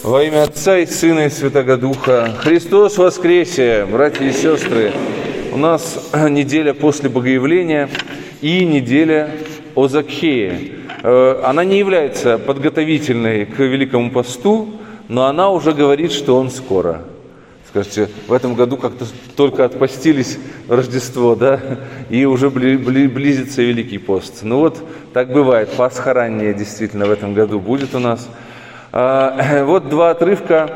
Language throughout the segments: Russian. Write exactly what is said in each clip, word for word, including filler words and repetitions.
Во имя Отца и Сына и Святого Духа. Христос воскресе, братья и сестры! У нас неделя после Богоявления и неделя о Закхее. Она не является подготовительной к Великому посту, но она уже говорит, что он скоро. Скажите, в этом году как-то только отпостились Рождество, да, и уже близится Великий пост. Ну вот, так бывает, Пасха ранняя действительно в этом году будет у нас. Вот два отрывка.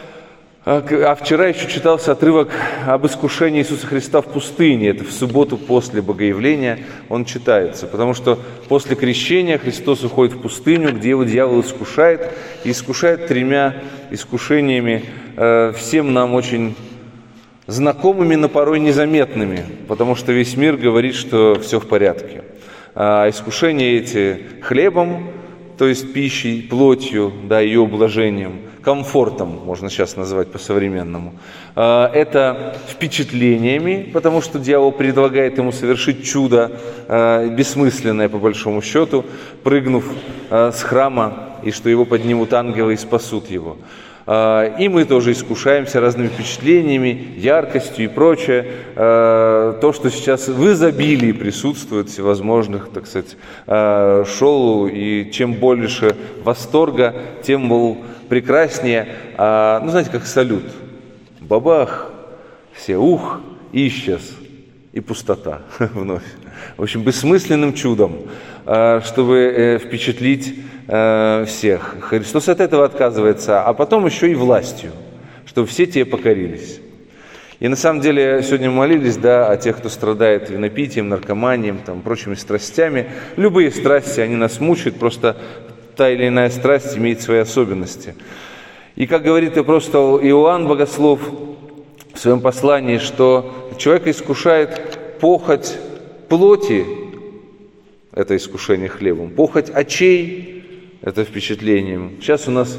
А вчера еще читался отрывок об искушении Иисуса Христа в пустыне. Это в субботу после Богоявления он читается. Потому что после крещения Христос уходит в пустыню, где его дьявол искушает. И искушает тремя искушениями, всем нам очень знакомыми, но порой незаметными. Потому что весь мир говорит, что все в порядке. А искушения эти хлебом, то есть пищей, плотью, да, ее ублажением, комфортом, можно сейчас назвать по-современному. Это впечатлениями, потому что дьявол предлагает ему совершить чудо, бессмысленное по большому счету, прыгнув с храма, и что его поднимут ангелы и спасут его. И мы тоже искушаемся разными впечатлениями, яркостью и прочее. То, что сейчас в изобилии присутствует, всевозможных, так сказать, шоу, и чем больше восторга, тем, мол, прекраснее. Ну, знаете, как салют. Бабах, все ух, и исчез. И пустота вновь. В общем, бессмысленным чудом, чтобы впечатлить всех. Христос от этого отказывается, а потом еще и властью, чтобы все те покорились. И на самом деле сегодня мы молились, да, о тех, кто страдает винопитием, наркоманием, там, прочими страстями. Любые страсти, они нас мучают, просто та или иная страсть имеет свои особенности. И как говорит апостол Иоанн Богослов в своем послании, что человека искушает похоть плоти, это искушение хлебом, похоть очей, это впечатлением. Сейчас у нас,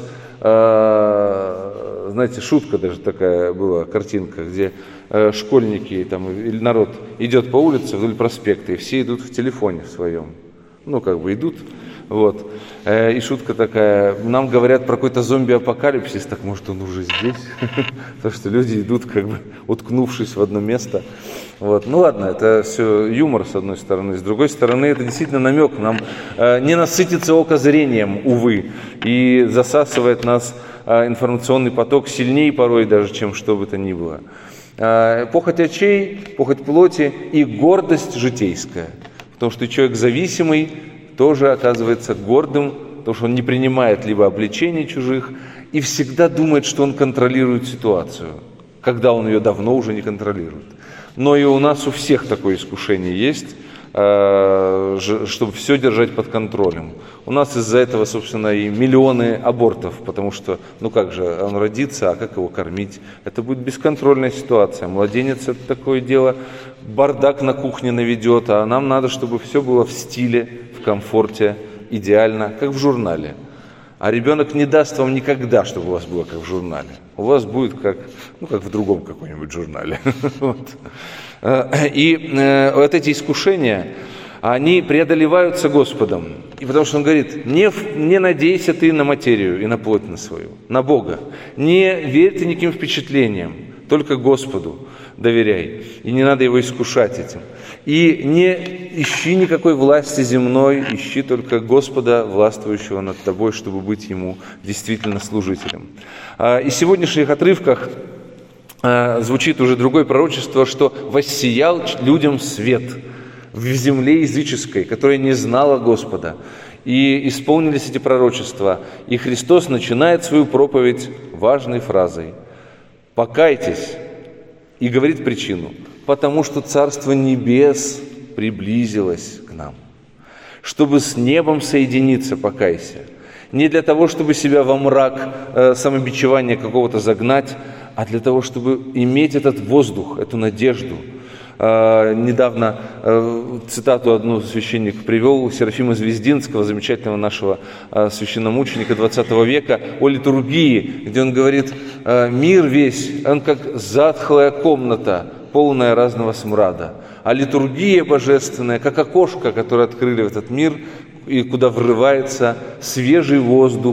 э, знаете, шутка даже такая была, картинка, где э, школьники там, или народ идет по улице вдоль проспекта, и все идут в телефоне в своем. Ну, как бы идут. Вот. Э, и шутка такая, нам говорят про какой-то зомби-апокалипсис, так может он уже здесь? Потому что люди идут, как бы уткнувшись в одно место. Вот. Ну ладно, это все юмор с одной стороны, с другой стороны это действительно намек, нам э, не насытится око зрением, увы, и засасывает нас э, информационный поток сильнее порой даже, чем что бы то ни было. Э, похоть очей, похоть плоти и гордость житейская, потому что человек зависимый тоже оказывается гордым, потому что он не принимает либо обличений чужих и всегда думает, что он контролирует ситуацию, когда он ее давно уже не контролирует. Но и у нас у всех такое искушение есть, чтобы все держать под контролем. У нас из-за этого, собственно, и миллионы абортов, потому что, ну как же, он родится, а как его кормить? Это будет бесконтрольная ситуация. Младенец – это такое дело, бардак на кухне наведет, а нам надо, чтобы все было в стиле, в комфорте, идеально, как в журнале. А ребенок не даст вам никогда, чтобы у вас было как в журнале. У вас будет как, ну, как в другом каком-нибудь журнале. Вот. И э, вот эти искушения, они преодолеваются Господом. И потому что Он говорит, не, не надейся ты на материю и на плоть на свою, на Бога. Не верь ты никаким впечатлениям, только Господу доверяй. И не надо Его искушать этим. И не ищи никакой власти земной, ищи только Господа, властвующего над тобой, чтобы быть Ему действительно служителем. И в сегодняшних отрывках звучит уже другое пророчество, что «воссиял людям свет в земле языческой, которая не знала Господа». И исполнились эти пророчества. И Христос начинает свою проповедь важной фразой «покайтесь». И говорит причину – потому что Царство Небес приблизилось к нам. Чтобы с небом соединиться, покайся. Не для того, чтобы себя во мрак э, самобичевания какого-то загнать, а для того, чтобы иметь этот воздух, эту надежду. Э, недавно э, цитату одну священник привел Серафима Звездинского, замечательного нашего э, священномученика двадцатого века, о литургии, где он говорит, э, мир весь, он как затхлая комната, полная разного смрада. А литургия божественная, как окошко, которое открыли в этот мир, и куда врывается свежий воздух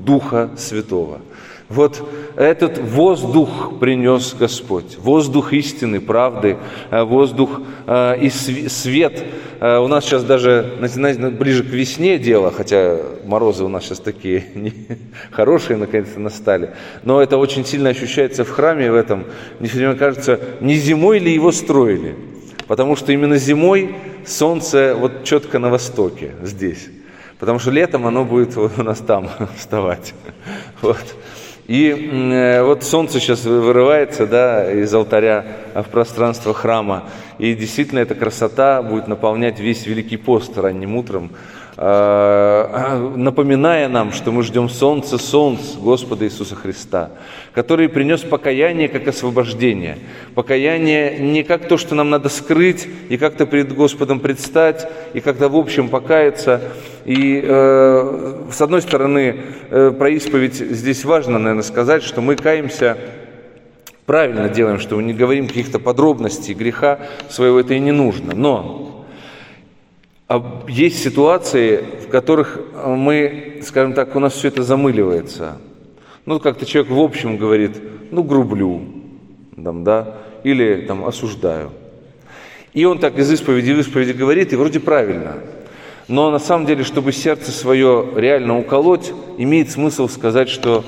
Духа Святого. Вот этот воздух принес Господь, воздух истины, правды, воздух э, и свет. Э, у нас сейчас даже ближе к весне дело, хотя морозы у нас сейчас такие не, хорошие наконец-то настали, но это очень сильно ощущается в храме в этом. Мне все время кажется, не зимой ли его строили, потому что именно зимой солнце вот четко на востоке, здесь, потому что летом оно будет вот у нас там вставать. Вот. И э, вот солнце сейчас вырывается, да, из алтаря в пространство храма. И действительно эта красота будет наполнять весь Великий пост ранним утром, э, напоминая нам, что мы ждем солнца, солнц Господа Иисуса Христа, который принес покаяние как освобождение. Покаяние не как то, что нам надо скрыть и как-то перед Господом предстать, и как-то в общем покаяться. И э, с одной стороны, э, про исповедь здесь важно, наверное, сказать, что мы каемся, правильно делаем, что мы не говорим каких-то подробностей греха своего, это и не нужно. Но есть ситуации, в которых мы, скажем так, у нас все это замыливается. Ну, как-то человек в общем говорит, ну, грублю, там, да, или там осуждаю. И он так из исповеди в исповеди говорит, и вроде правильно. Но на самом деле, чтобы сердце свое реально уколоть, имеет смысл сказать, что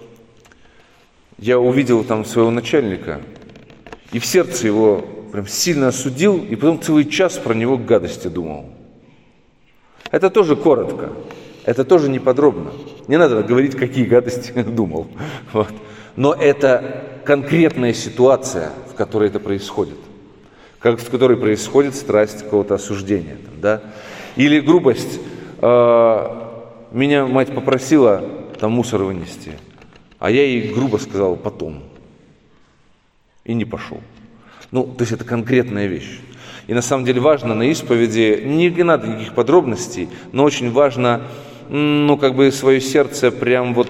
я увидел там своего начальника, и в сердце его прям сильно осудил, и потом целый час про него гадости думал. Это тоже коротко, это тоже не подробно. Не надо говорить, какие гадости думал. Вот. Но это конкретная ситуация, в которой это происходит, как, в которой происходит страсть какого-то осуждения. Там, да? Или грубость. Меня мать попросила там мусор вынести, а я ей грубо сказал потом. И не пошел. Ну, то есть это конкретная вещь. И на самом деле важно на исповеди, не надо никаких подробностей, но очень важно, ну, как бы свое сердце прям вот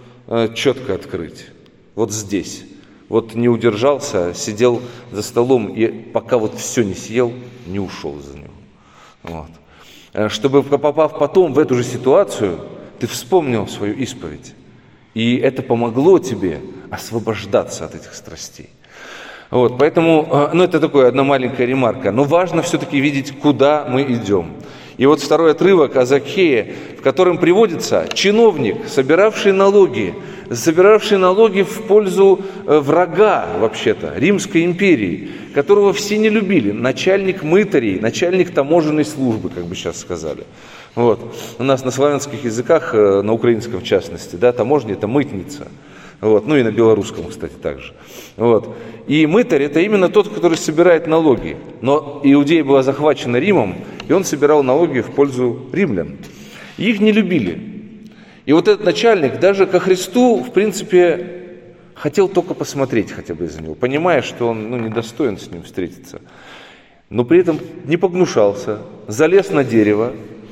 четко открыть. Вот здесь. Вот не удержался, сидел за столом и пока вот все не съел, не ушел за него. Вот. Чтобы, попав потом в эту же ситуацию, ты вспомнил свою исповедь. И это помогло тебе освобождаться от этих страстей. Вот, поэтому, ну, это такая одна маленькая ремарка. Но важно все-таки видеть, куда мы идем. И вот второй отрывок о Закхее, в котором приводится чиновник, собиравший налоги, собиравший налоги в пользу врага, вообще-то, Римской империи, которого все не любили, начальник мытарей, начальник таможенной службы, как бы сейчас сказали. Вот. У нас на славянских языках, на украинском в частности, да, таможня – это мытница. Вот. Ну и на белорусском, кстати, также. Вот. И мытарь – это именно тот, который собирает налоги. Но Иудея была захвачена Римом, и он собирал налоги в пользу римлян. И их не любили. И вот этот начальник даже ко Христу, в принципе, хотел только посмотреть хотя бы из-за него, понимая, что он, ну, недостоин с ним встретиться. Но при этом не погнушался, залез на дерево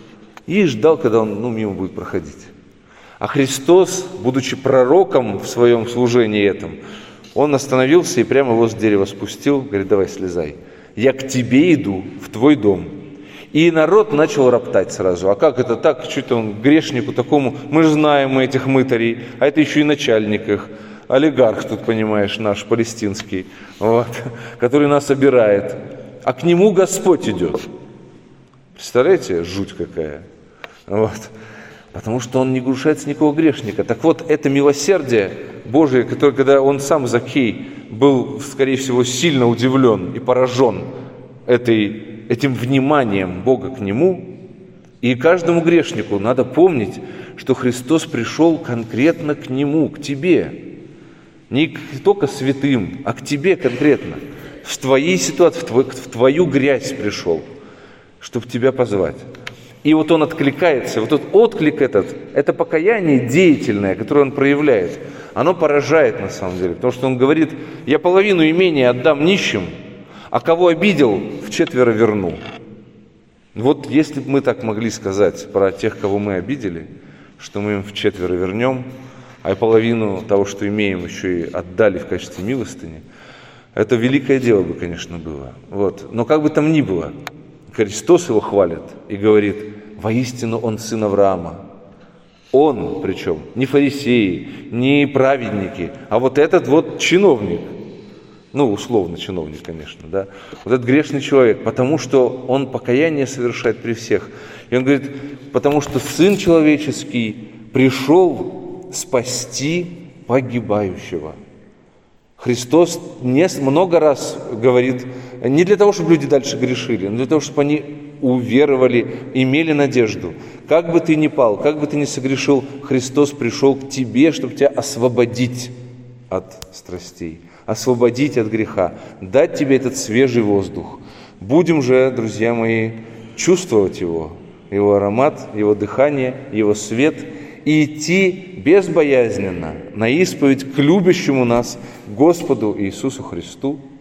и ждал, когда он, ну, мимо будет проходить. А Христос, будучи пророком в своем служении этом, он остановился и прямо его с дерева спустил, говорит, давай слезай, я к тебе иду, в твой дом. И народ начал роптать сразу. А как это так? Что-то он грешнику такому, мы же знаем мы этих мытарей, а это еще и начальник их, олигарх тут, понимаешь, наш палестинский, вот, который нас обирает. А к нему Господь идет. Представляете, жуть какая. Вот. Потому что он не гнушается никакого грешника. Так вот, это милосердие Божие, которое, когда он сам, Закхей, был, скорее всего, сильно удивлен и поражен этой, этим вниманием Бога к нему, и каждому грешнику надо помнить, что Христос пришел конкретно к нему, к тебе. Не только святым, а к тебе конкретно. В твоей ситуации, в, твой, в твою грязь пришел, чтобы тебя позвать. И вот он откликается, вот этот отклик этот, это покаяние деятельное, которое он проявляет, оно поражает на самом деле, потому что он говорит, я половину имения отдам нищим, а кого обидел, вчетверо верну. Вот если бы мы так могли сказать про тех, кого мы обидели, что мы им вчетверо вернем, а половину того, что имеем, еще и отдали в качестве милостыни, это великое дело бы, конечно, было. Вот. Но как бы там ни было, Христос его хвалит и говорит, воистину он сын Авраама, Он, причем, не фарисеи, не праведники, а вот этот вот чиновник, ну, условно чиновник, конечно, да, вот этот грешный человек, потому что он покаяние совершает при всех. И он говорит, потому что Сын Человеческий пришел спасти погибающего. Христос не, много раз говорит, не для того, чтобы люди дальше грешили, но для того, чтобы они уверовали, имели надежду. Как бы ты ни пал, как бы ты ни согрешил, Христос пришел к тебе, чтобы тебя освободить от страстей, освободить от греха, дать тебе этот свежий воздух. Будем же, друзья мои, чувствовать Его, Его аромат, Его дыхание, Его свет и идти безбоязненно на исповедь к любящему нас Господу Иисусу Христу.